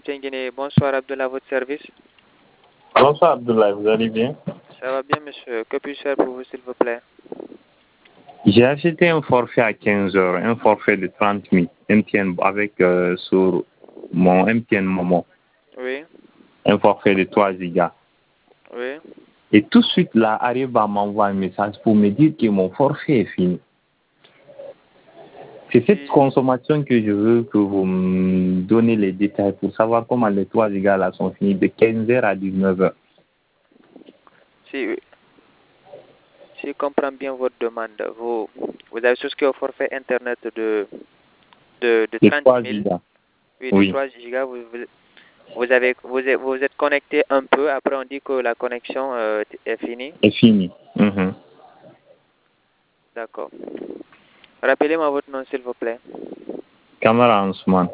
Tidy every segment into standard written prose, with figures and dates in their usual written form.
MTN Guinée. Bonsoir Abdullah, à votre service. Bonsoir Abdullah, vous allez bien? Ça va bien, monsieur. Que puis-je faire pour vous, s'il vous plaît? J'ai acheté un forfait à 15 heures, un forfait de 30 000 MTN avec sur mon MTN Momo. Oui. Un forfait de 3 gigas. Oui. Et tout de suite là, arrive à m'envoyer un message pour me dire que mon forfait est fini. C'est cette consommation que je veux que vous me donnez les détails pour savoir comment les 3 gigas là sont finis de 15 heures à 19 heures. Si je comprends bien votre demande, vous avez souscrit au forfait Internet de 30 3 000. gigas. Oui, de Oui. 3 gigas. Vous êtes connecté un peu. Après, on dit que la connexion est finie. Est fini. Mhm. D'accord. Rappelez-moi votre nom, s'il vous plaît. Camara Ansman.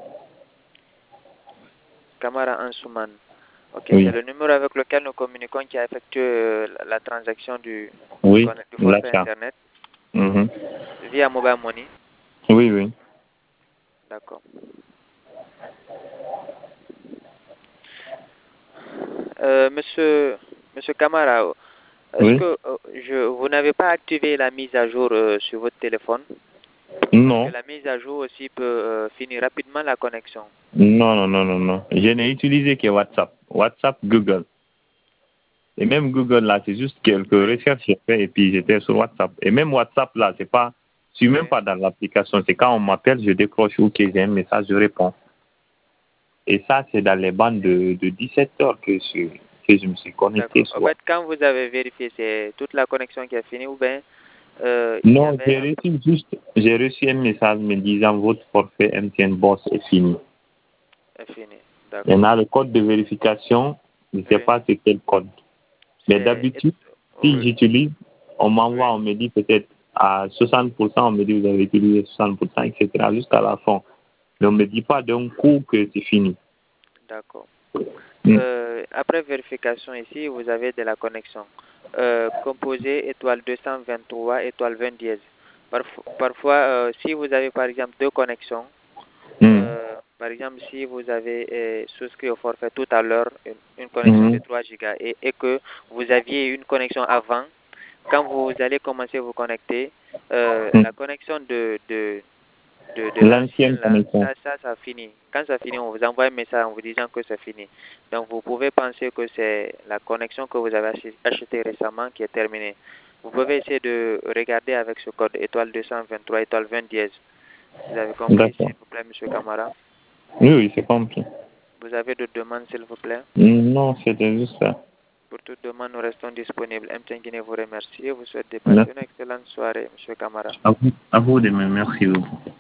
Kamara Ansouman. Ok, Oui. c'est le numéro avec lequel nous communiquons qui a effectué la transaction du Oui, forfait l'achat. Internet Mhm. via Mobile Money. Oui, oui. D'accord. Monsieur Kamara, est-ce Oui. que vous n'avez pas activé la mise à jour sur votre téléphone? Parce Non. que la mise à jour aussi peut finir rapidement la connexion. Non, non, non, non, non. Je n'ai utilisé que WhatsApp. WhatsApp, Google. Et même Google, là, c'est juste quelques recherches que j'ai fait et puis j'étais sur WhatsApp. Et même WhatsApp, là, c'est pas, je suis même pas dans l'application. C'est quand on m'appelle, je décroche ou que j'ai un message, je réponds. Et ça, c'est dans les bandes de 17 heures que je me suis connecté. En fait, quand vous avez vérifié, c'est toute la connexion qui a fini ou bien non, j'ai reçu un message me disant votre forfait MTN Boss est fini. Est fini. D'accord. Maintenant, le code de vérification, je ne sais pas c'est quel code. Mais d'habitude, si j'utilise, on m'envoie, on me dit peut-être à 60%, on me dit vous avez utilisé 60%, etc. jusqu'à la fin. Mais on ne me dit pas d'un coup que c'est fini. D'accord. Après vérification ici, vous avez de la connexion. Composé étoile 223, étoile 20 dièse. Parfois, si vous avez par exemple deux connexions, par exemple si vous avez souscrit au forfait tout à l'heure une connexion de 3 gigas et que vous aviez une connexion avant, quand vous allez commencer à vous connecter, la connexion de l'ancienne là, ça finit. Quand ça finit, on vous envoie un message en vous disant que c'est fini. Donc vous pouvez penser que c'est la connexion que vous avez achetée récemment qui est terminée. Vous pouvez essayer de regarder avec ce code étoile 223, étoile 20 dièse. Vous avez compris, s'il vous plaît, monsieur Kamara? Oui, oui, c'est compris. Vous avez d'autres demandes, s'il vous plaît? Non, c'était juste ça. Pour toute demande, nous restons disponibles. MTN Guinée vous remercie et vous souhaite de passer une excellente soirée, monsieur Kamara. À vous de même, merci beaucoup.